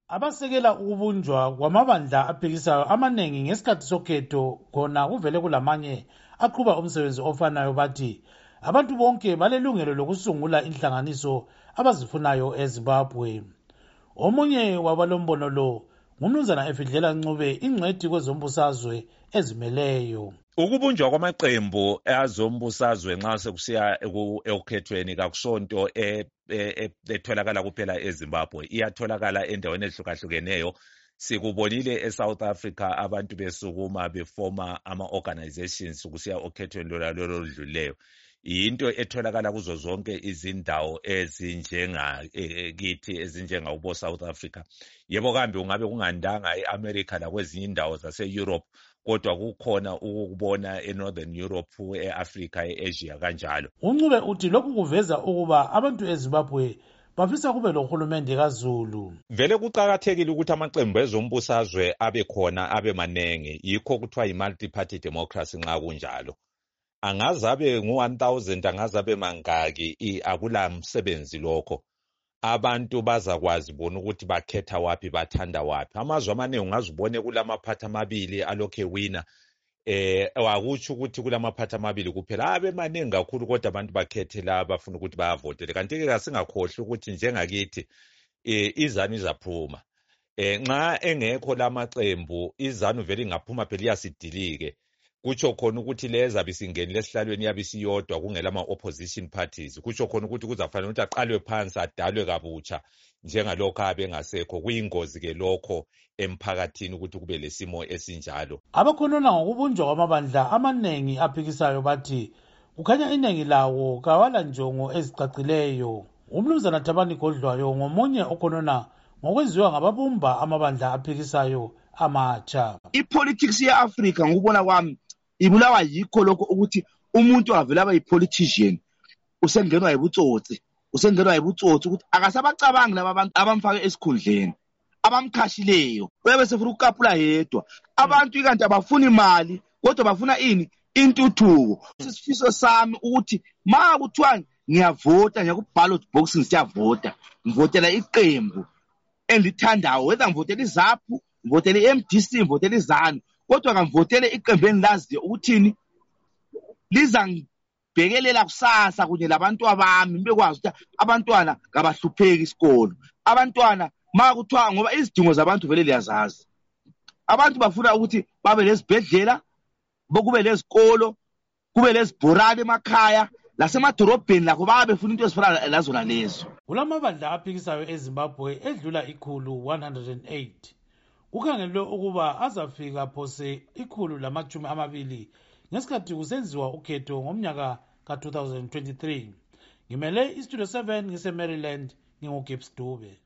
Abasekela ukubunjwa kwamabandla aphikisayo amaningi ngesikhathi sokhetho khona kuvele kulamanye aqhuba umsebenzi ofanayo bathi abantu bonke balelungelo lokusungula inhlanganiso abazifunayo eZimbabwe. Omunye wabalombono lo ngumnumzana Efidlela Ncube, ingcwethi kwezombusazwe ezimeleyo. Ukubunjwa kwamaqembu azombusazwe nxa sekusiya ekukhethweni kakusonto etholakala kuphela eZimbabwe, iyatholakala endaweni ezihlukahlukeneyo. Sikubonile eSouth Africa abantu besukuma befoma ama-organizations kusiya okhethweni lolo oludlulileyo. Yinto etholakala kuzo zonke izindawo ezinjengakithi ezinjengabo South Africa. Yebo kambe ungabe kungandanga eAmerica lakwezinye indawo zase-Europe, kodwa kukhona ukubona eNorthern Europe, eAfrica, eAsia kanjalo. UNcube uthi lokhu kuveza ukuba abantu eZimbabwe bafisa kube lohulumende kaZulu. Vele kuqakathekile ukuthi amaqembu ezombusazwe abe khona abe manenge, yikho kuthiwa yi-multi-party democracy nxa kunjalo. Angaze abe ngu-1000, angaze abe mangaki, akula msebenzi lokho. Abantu bazakwazi bona ukuthi bakhetha waphi, bathanda waphi. Amazwe amaningi ungazibone kulamaphathi amabili alokhe wina. Akutsho ukuthi kulamaphathi amabili kuphela, abe maningi kakhulu kodwa abantu bakhethe la bafuna ukuthi bayavotele. Kanti-ke kasingakhohlwa ukuthi njengakithi iZANU izaphuma. Nxa engekho lamaqembu iZANU vele ingaphuma phela iyasidilike. Kutsho khona ukuthi leza bisingenile esihlalweni yabe isiyodwa kungela ama-opposition parties. Kutsho khona ukuthi kuzafanele ukuthi aqalwe phansi adalwe kabutsha njengalokho abengasekho. Kuyingozi-ke lokho emphakathini ukuthi kube lesimo esinjalo. Abakhonona ngokubunjwa kwamabandla amaningi aphikisayo bathi kukhanya iningi lawo kawala njongo ezicacileyo. Umnumzana Thabani Godlwayo ngomunye okhonona ngokwenziwa ngababumba amabandla aphikisayo amatsha. Ipolitics ye-Africa ngokubona kwami ibulawa yikho lokho ukuthi umuntu avela aba yi-politician usengenwa yibutsotsi ukuthi akasabacabangi laba abantu abamfake esikhundleni abamkhashileyo, uyabe sefuna ukukapula yedwa. Abantu ikanti abafuni imali kodwa bafuna ini? Intuthuko. Isifiso sami ukuthi ma kuthiwa ngiyavota ngiyakuballot box ngiyavota, ngivotela iqembu engilithandayo, whether ngivotela iZAPU, ngivotela iMDC, ngivotela iZANU, kodwa ngivotele iqembu engilaziyo ukuthini liza ngibhekelela kusasa kunye labantwana bami, bekwazi ukuthi abantwana kabahlupheki isikolo. Abantwana ma kuthiwa, ngoba izidingo zabantu vele liyazazi, abantu bafuna ukuthi babe lezibhedlela, kube lezikolo, kube lezibhorane emakhaya, lasemadorobheni lakho babe befuna into ezifana lazona lezo. Kulamabandla aphikisayo eZimbabwe edlula 108. Kukhangelwe ukuba azafika phose 120 ngesikhathi kusenziwa ukhetho ngomnyaka ka-2023. Ngimele iStudio 7 ngise-Maryland, nginguGibbs Dube.